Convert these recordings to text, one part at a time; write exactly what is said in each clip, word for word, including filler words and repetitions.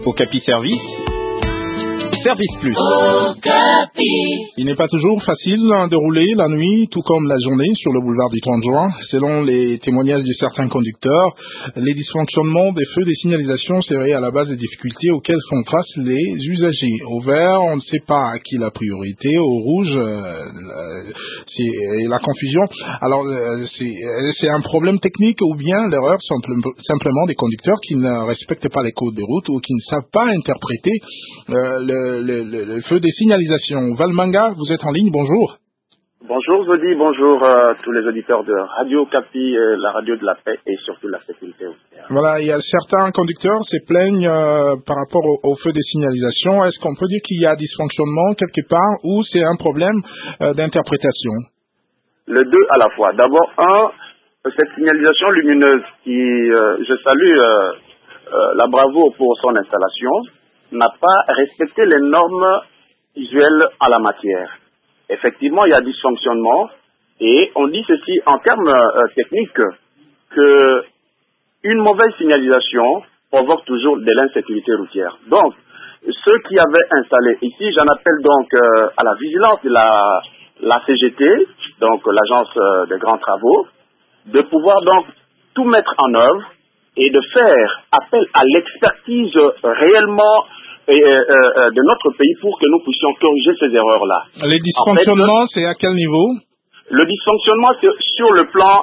Okapi Service, Service Plus. Okapi. Il n'est pas toujours facile de rouler la nuit, tout comme la journée, sur le boulevard du trente juin. Selon les témoignages de certains conducteurs, les dysfonctionnements des feux des signalisations seraient à la base des difficultés auxquelles font face les usagers. Au vert, on ne sait pas à qui la priorité. Au rouge, euh, c'est la confusion. Alors, euh, c'est, c'est un problème technique ou bien l'erreur simplement des conducteurs qui ne respectent pas les codes de route ou qui ne savent pas interpréter euh, le Le, le, le feu des signalisations. Valmanga, vous êtes en ligne, bonjour. Bonjour Zodi, bonjour à euh, tous les auditeurs de Radio Okapi, euh, la radio de la paix et surtout la sécurité. Voilà, il y a certains conducteurs se plaignent euh, par rapport au, au feu des signalisations. Est-ce qu'on peut dire qu'il y a dysfonctionnement quelque part ou c'est un problème euh, d'interprétation? Le deux à la fois. D'abord, un, cette signalisation lumineuse qui, euh, je salue euh, euh, la bravoure pour son installation, n'a pas respecté les normes visuelles en la matière. Effectivement, il y a dysfonctionnement et on dit ceci en termes euh, techniques que une mauvaise signalisation provoque toujours de l'insécurité routière. Donc, ceux qui avaient installé ici, j'en appelle donc euh, à la vigilance de la, la C G T, donc l'agence euh, des grands travaux, de pouvoir donc tout mettre en œuvre et de faire appel à l'expertise réellement et, euh, euh, de notre pays pour que nous puissions corriger ces erreurs-là. Les dysfonctionnements, en fait, c'est à quel niveau? Le dysfonctionnement, c'est sur le plan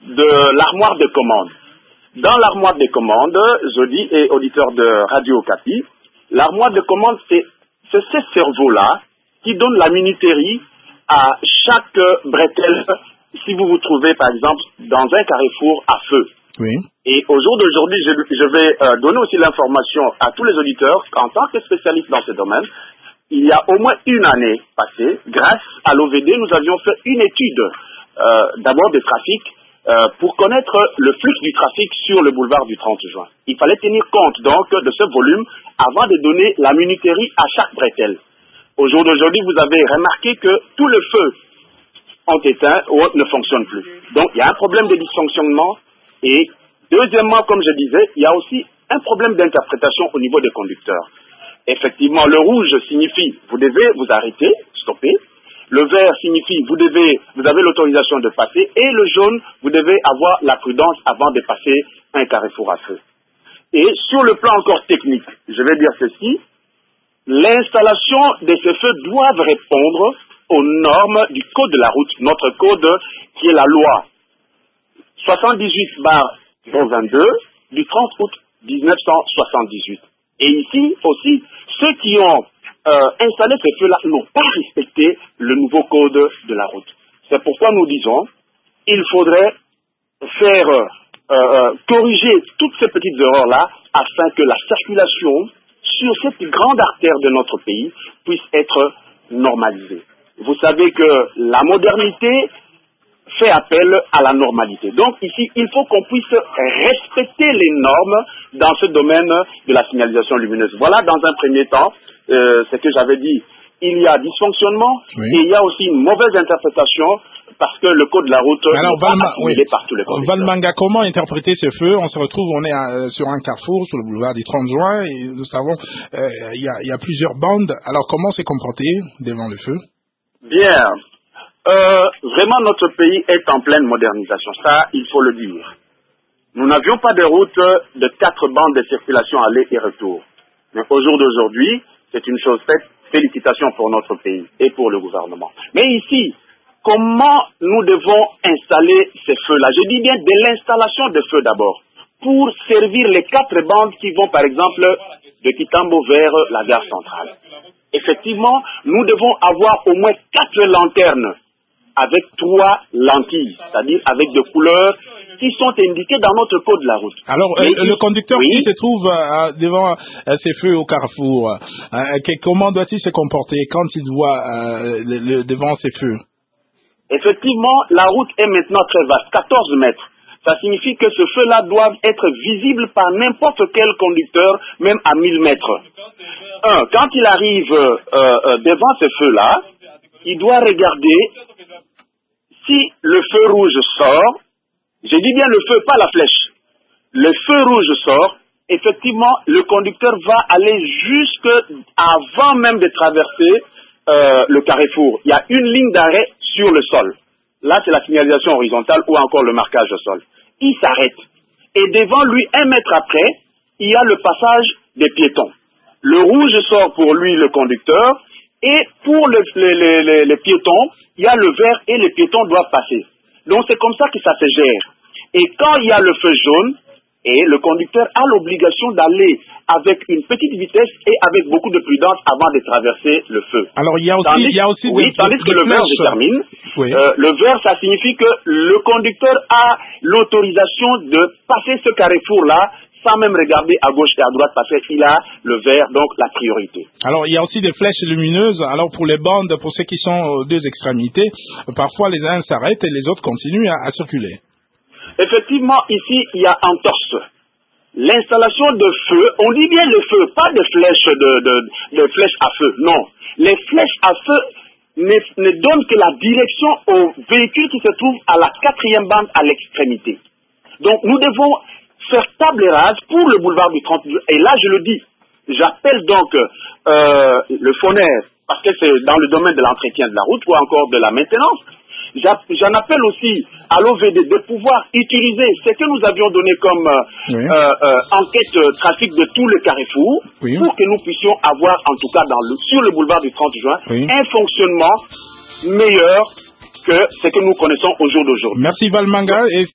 de l'armoire de commande. Dans l'armoire de commande, Zodi et auditeur de Radio Okapi, l'armoire de commande, c'est, c'est ce cerveau-là qui donne la minuterie à chaque bretelle si vous vous trouvez, par exemple, dans un carrefour à feu. Oui. Et au jour d'aujourd'hui, je, je vais euh, donner aussi l'information à tous les auditeurs qu'en tant que spécialiste dans ce domaine, il y a au moins une année passée, grâce à l'O V D, nous avions fait une étude euh, d'abord de trafic euh, pour connaître le flux du trafic sur le boulevard du trente juin. Il fallait tenir compte donc de ce volume avant de donner la minuterie à chaque bretelle. Au jour d'aujourd'hui, vous avez remarqué que tout le feu ont éteint ou ne fonctionne plus. Donc il y a un problème de dysfonctionnement. Et deuxièmement, comme je disais, il y a aussi un problème d'interprétation au niveau des conducteurs. Effectivement, le rouge signifie vous devez vous arrêter, stopper. Le vert signifie vous devez, vous avez l'autorisation de passer. Et le jaune, vous devez avoir la prudence avant de passer un carrefour à feu. Et sur le plan encore technique, je vais dire ceci, l'installation de ces feux doivent répondre aux normes du code de la route, notre code qui est la loi soixante-dix-huit barre vingt-deux du trente août mille neuf cent soixante-dix-huit. Et ici aussi, ceux qui ont euh, installé ces feux-là n'ont pas respecté le nouveau code de la route. C'est pourquoi nous disons, il faudrait faire euh, euh, corriger toutes ces petites erreurs-là afin que la circulation sur cette grande artère de notre pays puisse être normalisée. Vous savez que la modernité fait appel à la normalité. Donc ici, il faut qu'on puisse respecter les normes dans ce domaine de la signalisation lumineuse. Voilà, dans un premier temps, euh, ce que j'avais dit. Il y a dysfonctionnement, oui, et il y a aussi une mauvaise interprétation parce que le code de la route Alors, n'est pas Valma, assimilé oui. par tous les conducteurs. Valmanga, comment interpréter ce feu? On se retrouve, on est à, sur un carrefour, sur le boulevard du trente juin, et nous savons, euh, il y a, il y a plusieurs bandes. Alors, comment se comporter devant le feu? Bien. Euh, vraiment, notre pays est en pleine modernisation. Ça, il faut le dire. Nous n'avions pas de route de quatre bandes de circulation aller et retour. Mais au jour d'aujourd'hui, c'est une chose faite. Félicitations pour notre pays et pour le gouvernement. Mais ici, comment nous devons installer ces feux-là? Je dis bien de l'installation de feux d'abord, pour servir les quatre bandes qui vont, par exemple, de Kitambo vers la gare centrale. Effectivement, nous devons avoir au moins quatre lanternes avec trois lentilles, c'est-à-dire avec des couleurs qui sont indiquées dans notre code de la route. Alors, euh, le conducteur oui, qui se trouve euh, devant euh, ces feux au carrefour, euh, que, comment doit-il se comporter quand il voit euh, le, le, devant ces feux? Effectivement, la route est maintenant très vaste, quatorze mètres. Ça signifie que ce feu-là doit être visible par n'importe quel conducteur, même à mille mètres. Un, quand il arrive euh, euh, devant ce feu-là, il doit regarder si le feu rouge sort. Je dis bien le feu, pas la flèche. Le feu rouge sort, effectivement, le conducteur va aller jusqu'avant même de traverser euh, le carrefour. Il y a une ligne d'arrêt sur le sol. Là, c'est la signalisation horizontale ou encore le marquage au sol. Il s'arrête. Et devant lui, un mètre après, il y a le passage des piétons. Le rouge sort pour lui, le conducteur, et pour le, les, les, les, les piétons, il y a le vert et les piétons doivent passer. Donc c'est comme ça que ça se gère. Et quand il y a le feu jaune, et le conducteur a l'obligation d'aller avec une petite vitesse et avec beaucoup de prudence avant de traverser le feu. Alors il y a aussi, tandis, il y a aussi oui, des, tandis des, que des le vert, flèches. je termine. Oui. Euh, le vert, ça signifie que le conducteur a l'autorisation de passer ce carrefour-là sans même regarder à gauche et à droite parce qu'il a le vert, donc la priorité. Alors, il y a aussi des flèches lumineuses. Alors, pour les bandes, pour ceux qui sont aux deux extrémités, parfois les uns s'arrêtent et les autres continuent à, à circuler. Effectivement, ici, il y a un torse. L'installation de feu, on dit bien le feu, pas de flèches, de, de, de flèches à feu, non. Les flèches à feu ne, ne donnent que la direction au véhicule qui se trouve à la quatrième bande à l'extrémité. Donc, nous devons faire table rase pour le boulevard du trente juin. Et là, je le dis, j'appelle donc euh, le FONER, parce que c'est dans le domaine de l'entretien de la route ou encore de la maintenance. J'en appelle aussi à l'O V D de pouvoir utiliser ce que nous avions donné comme euh, oui. euh, euh, enquête euh, trafic de tous les carrefours, oui. pour que nous puissions avoir, en tout cas dans le, sur le boulevard du trente juin, oui. un fonctionnement meilleur que ce que nous connaissons au jour d'aujourd'hui. Merci Valmanga. Et